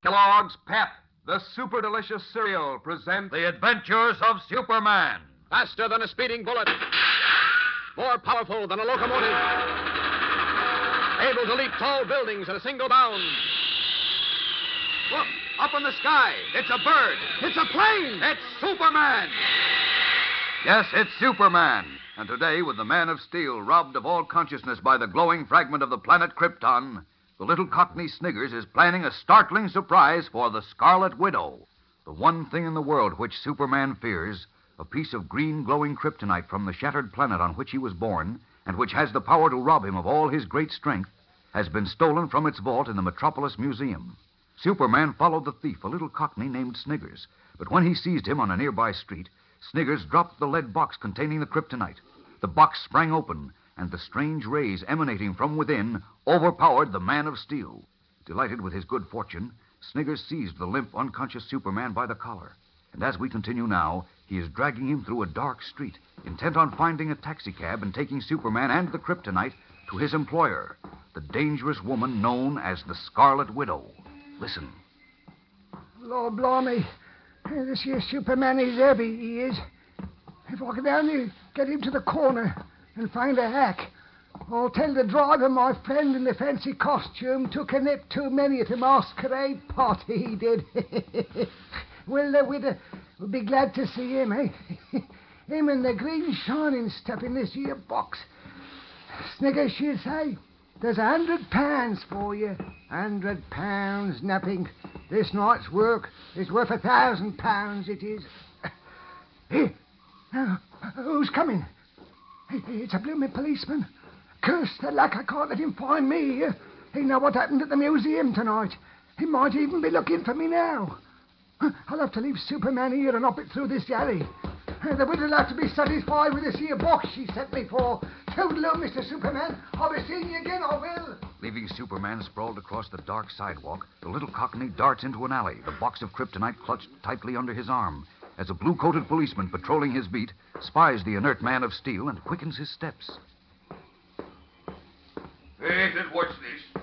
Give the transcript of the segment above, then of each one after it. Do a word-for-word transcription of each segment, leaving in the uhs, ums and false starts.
Kellogg's Pep, the super delicious cereal, presents The Adventures of Superman. Faster than a speeding bullet. More powerful than a locomotive. Able to leap tall buildings in a single bound. Look, up in the sky. It's a bird. It's a plane. It's Superman. Yes, it's Superman. And today, with the Man of Steel robbed of all consciousness by the glowing fragment of the planet Krypton, the little Cockney Sniggers is planning a startling surprise for the Scarlet Widow. The one thing in the world which Superman fears, a piece of green glowing kryptonite from the shattered planet on which he was born, and which has the power to rob him of all his great strength, has been stolen from its vault in the Metropolis Museum. Superman followed the thief, a little Cockney named Sniggers. But when he seized him on a nearby street, Sniggers dropped the lead box containing the kryptonite. The box sprang open, and the strange rays emanating from within overpowered the Man of Steel. Delighted with his good fortune, Sniggers seized the limp, unconscious Superman by the collar. And as we continue now, he is dragging him through a dark street, intent on finding a taxicab and taking Superman and the kryptonite to his employer, the dangerous woman known as the Scarlet Widow. Listen. Lord blimey. This here Superman is heavy, he is. If I could only get him to the corner and find a hack, I'll tell the driver my friend in the fancy costume took a nip too many at a masquerade party, he did. Well, uh, we'd, uh, we'd be glad to see him, eh? Him and the green shining stuff in this here box. Sniggers, she'd say, there's a hundred pounds for you. Hundred pounds, nothing. This night's work is worth a thousand pounds, it is. Here, now, who's coming? It's a blooming policeman. Curse the luck, I can't let him find me. He know what happened at the museum tonight. He might even be looking for me now. I'll have to leave Superman here and hop it through this alley. The widow'll have to be satisfied with this here box she sent me for. Toodaloo, Mister Superman. I'll be seeing you again, I will. Leaving Superman sprawled across the dark sidewalk, the little Cockney darts into an alley, the box of kryptonite clutched tightly under his arm, as a blue-coated policeman patrolling his beat spies the inert Man of Steel and quickens his steps. Wait, and what's this?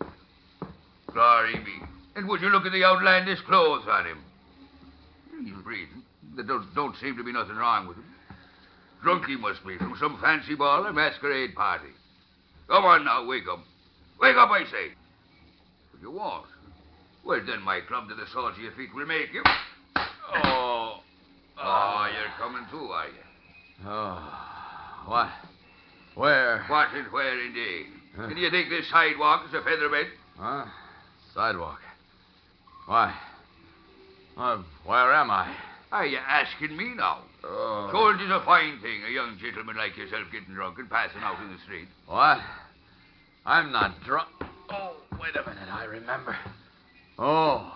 Glory me. And would you look at the outlandish clothes on him? He's breathing. There don't, don't seem to be nothing wrong with him. Drunk he must be from some fancy ball or masquerade party. Come on now, wake up. Wake up, I say. But you won't. Well, then my club to the soles of your feet will make you. Oh. Oh, you're coming too, are you? Oh, what? Where? What and where, indeed? Huh? And do you think this sidewalk is a feather bed? Huh? Sidewalk. Why? Uh, where am I? Are you asking me now? Oh. Sure, it is a fine thing, a young gentleman like yourself getting drunk and passing out in the street. What? I'm not drunk. Oh, wait a minute, I remember. Oh.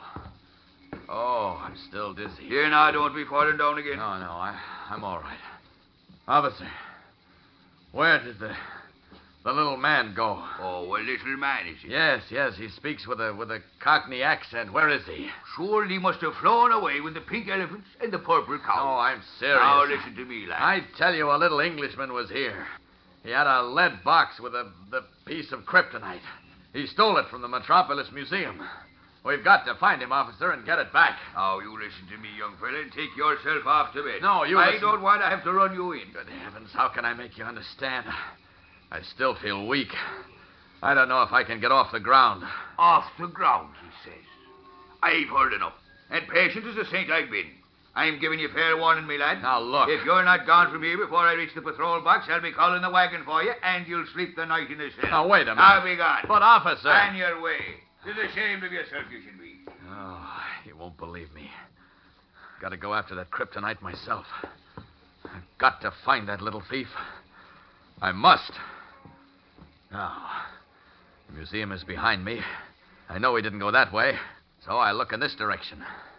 Oh, I'm still dizzy. Here now, don't be falling down again. No, no, I, I'm all right. Officer, where did the the little man go? Oh, a little man, is he? Yes, yes, he speaks with a with a Cockney accent. Where is he? Sure, he must have flown away with the pink elephants and the purple cow. Oh, I'm serious. Now listen to me, lad. I tell you, a little Englishman was here. He had a lead box with a the piece of kryptonite. He stole it from the Metropolis Museum. We've got to find him, officer, and get it back. Now, you listen to me, young fella, and take yourself off to bed. No, you I listen. don't want to have to run you in. Good heavens, how can I make you understand? I still feel weak. I don't know if I can get off the ground. Off the ground, he says. I've heard enough. And patient as a saint I've been. I'm giving you fair warning, me lad. Now, look. If you're not gone from here before I reach the patrol box, I'll be calling the wagon for you, and you'll sleep the night in the cell. Now, wait a minute. I'll be gone. But, officer... On your way. You're ashamed of yourself, you should be. Oh, you won't believe me. Got to go after that kryptonite myself. I've got to find that little thief. I must. Now, the museum is behind me. I know he didn't go that way, so I look in this direction.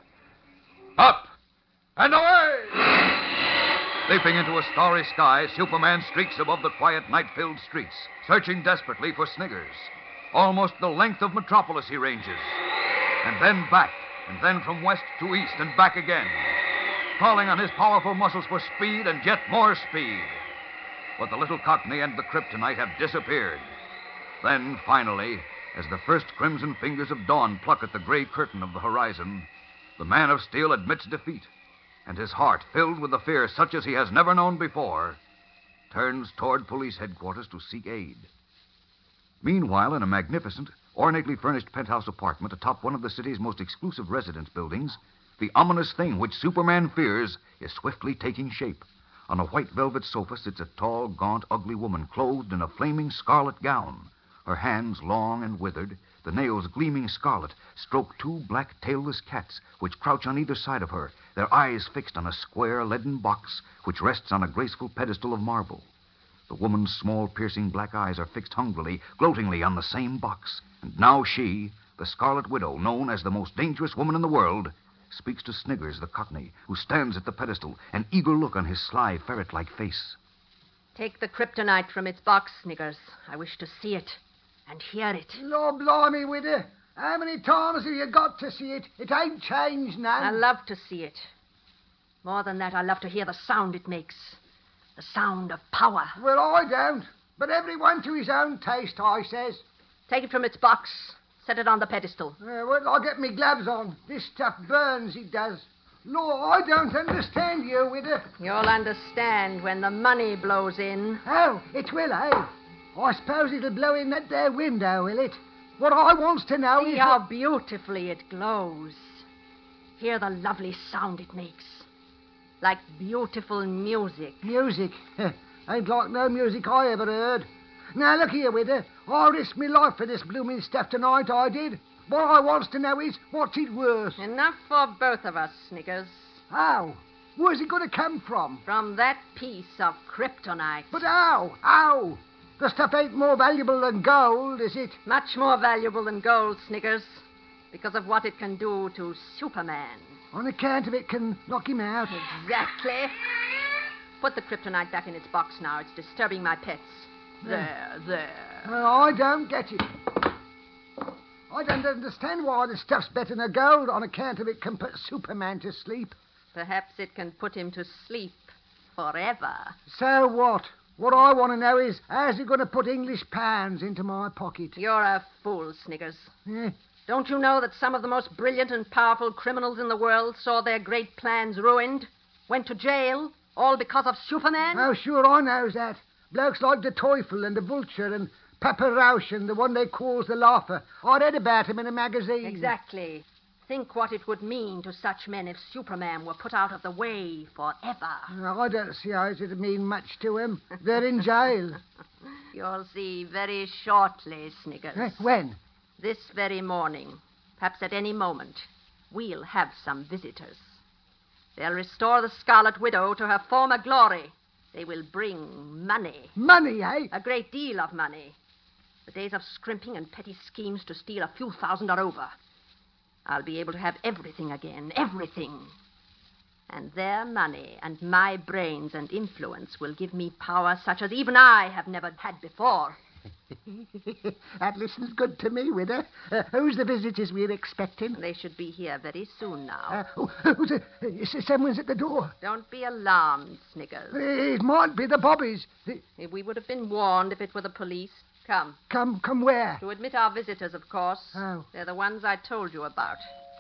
Up and away! Leaping into a starry sky, Superman streaks above the quiet, night-filled streets, searching desperately for Sniggers. Almost the length of Metropolis he ranges. And then back, and then from west to east and back again. Calling on his powerful muscles for speed and yet more speed. But the little Cockney and the kryptonite have disappeared. Then, finally, As the first crimson fingers of dawn pluck at the gray curtain of the horizon, the Man of Steel admits defeat, and his heart, filled with a fear such as he has never known before, turns toward police headquarters to seek aid. Meanwhile, in a magnificent, ornately furnished penthouse apartment atop one of the city's most exclusive residence buildings, the ominous thing which Superman fears is swiftly taking shape. On a white velvet sofa sits a tall, gaunt, ugly woman clothed in a flaming scarlet gown. Her hands, long and withered, the nails gleaming scarlet, stroke two black tailless cats which crouch on either side of her, their eyes fixed on a square leaden box which rests on a graceful pedestal of marble. The woman's small, piercing black eyes are fixed hungrily, gloatingly on the same box. And now she, the Scarlet Widow, known as the most dangerous woman in the world, speaks to Sniggers, the Cockney, who stands at the pedestal, an eager look on his sly, ferret-like face. Take the kryptonite from its box, Sniggers. I wish to see it and hear it. Lord blimey, widow. How many times have you got to see it? It ain't changed now. I love to see it. More than that, I love to hear the sound it makes. The sound of power. Well, I don't. But everyone to his own taste, I says. Take it from its box. Set it on the pedestal. Uh, well, I'll get me gloves on. This stuff burns, it does. Lord, I don't understand you, widow. You'll understand when the money blows in. Oh, it will, eh? I suppose it'll blow in that there window, will it? What I wants to know See is... how what... beautifully it glows. Hear the lovely sound it makes. Like beautiful music. Music? Ain't like no music I ever heard. Now, look here, widow. I risked me life for this blooming stuff tonight, I did. What I wants to know is, what's it worth? Enough for both of us, Sniggers. How? Where's it going to come from? From that piece of kryptonite. But how? How? The stuff ain't more valuable than gold, is it? Much more valuable than gold, Sniggers. Because of what it can do to Superman. On account of it can knock him out. Exactly. Put the kryptonite back in its box now. It's disturbing my pets. There, there. Well, I don't get it. I don't understand why the stuff's better than gold on account of it can put Superman to sleep. Perhaps it can put him to sleep forever. So what? What I want to know is, how's it going to put English pounds into my pocket? You're a fool, Sniggers. Eh? Don't you know that some of the most brilliant and powerful criminals in the world saw their great plans ruined, went to jail, all because of Superman? Oh, sure, I knows that. Blokes like the Teufel and the Vulture and Papa Rausch and the one they calls the Laugher. I read about him in a magazine. Exactly. Think what it would mean to such men if Superman were put out of the way forever. No, I don't see how it'd mean much to him. They're in jail. You'll see very shortly, Sniggers. Eh, when? This very morning, perhaps at any moment, we'll have some visitors. They'll restore the Scarlet Widow to her former glory. They will bring money. Money, eh? A great deal of money. The days of scrimping and petty schemes to steal a few thousand are over. I'll be able to have everything again, everything. And their money and my brains and influence will give me power such as even I have never had before. That listens good to me, widow. Uh, who's the visitors we're expecting? They should be here very soon now. Uh, oh, who's it? Uh, someone's at the door. Don't be alarmed, Sniggers. It might be the Bobbies. The... We would have been warned if it were the police. Come. Come, come where? To admit our visitors, of course. Oh. They're the ones I told you about.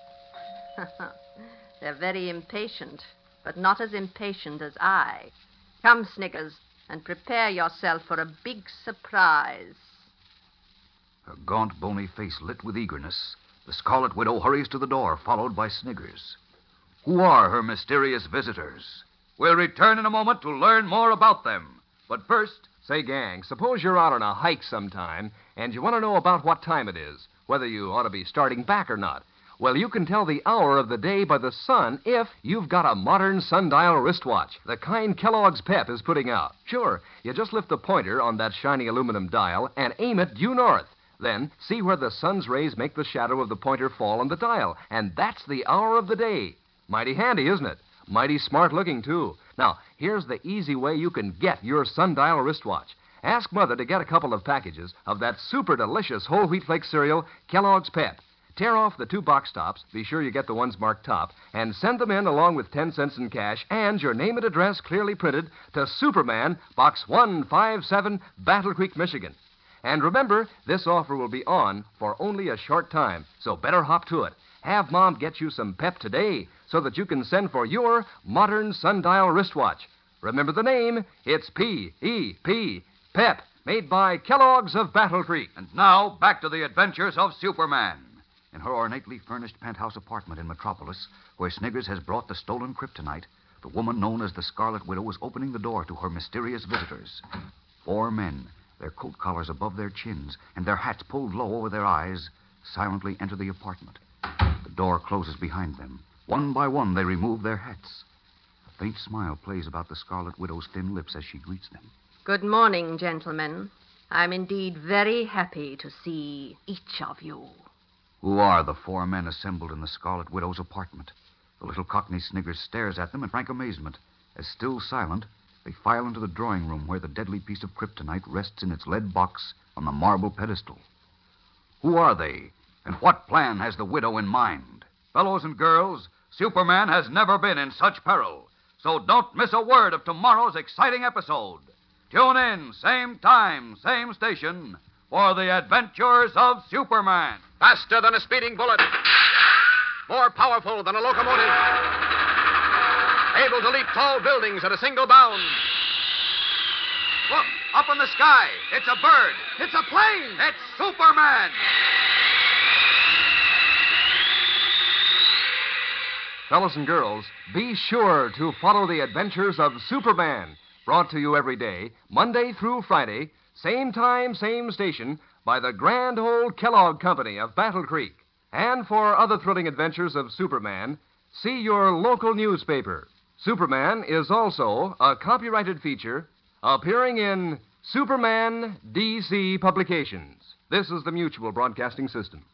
They're very impatient, but not as impatient as I. Come, Sniggers, and prepare yourself for a big surprise. Her gaunt, bony face lit with eagerness, the Scarlet Widow hurries to the door, followed by Sniggers. Who are her mysterious visitors? We'll return in a moment to learn more about them. But first... Say, gang, suppose you're out on a hike sometime, and you want to know about what time it is, whether you ought to be starting back or not. Well, you can tell the hour of the day by the sun if you've got a modern sundial wristwatch, the kind Kellogg's Pep is putting out. Sure, you just lift the pointer on that shiny aluminum dial and aim it due north. Then see where the sun's rays make the shadow of the pointer fall on the dial, and that's the hour of the day. Mighty handy, isn't it? Mighty smart looking, too. Now, here's the easy way you can get your sundial wristwatch. Ask Mother to get a couple of packages of that super delicious whole wheat flake cereal, Kellogg's Pep. Tear off the two box tops, be sure you get the ones marked top, and send them in along with ten cents in cash and your name and address clearly printed to Superman, Box one five seven, Battle Creek, Michigan. And remember, this offer will be on for only a short time, so better hop to it. Have Mom get you some pep today so that you can send for your modern sundial wristwatch. Remember the name, it's P E P, Pep, made by Kellogg's of Battle Creek. And now, back to the adventures of Superman. In her ornately furnished penthouse apartment in Metropolis, where Sniggers has brought the stolen kryptonite, the woman known as the Scarlet Widow is opening the door to her mysterious visitors. Four men, their coat collars above their chins and their hats pulled low over their eyes, silently enter the apartment. The door closes behind them. One by one, they remove their hats. A faint smile plays about the Scarlet Widow's thin lips as she greets them. Good morning, gentlemen. I'm indeed very happy to see each of you. Who are the four men assembled in the Scarlet Widow's apartment? The little Cockney Sniggers stares at them in frank amazement, as still silent, they file into the drawing room where the deadly piece of kryptonite rests in its lead box on the marble pedestal. Who are they, and what plan has the widow in mind? Fellows and girls, Superman has never been in such peril, so don't miss a word of tomorrow's exciting episode. Tune in, same time, same station, for the adventures of Superman. Faster than a speeding bullet. More powerful than a locomotive. Able to leap tall buildings at a single bound. Look, up in the sky. It's a bird. It's a plane. It's Superman. Fellows and girls, be sure to follow the adventures of Superman, brought to you every day, Monday through Friday, same time, same station, by the grand old Kellogg Company of Battle Creek. And for other thrilling adventures of Superman, see your local newspaper. Superman is also a copyrighted feature appearing in Superman D C Publications. This is the Mutual Broadcasting System.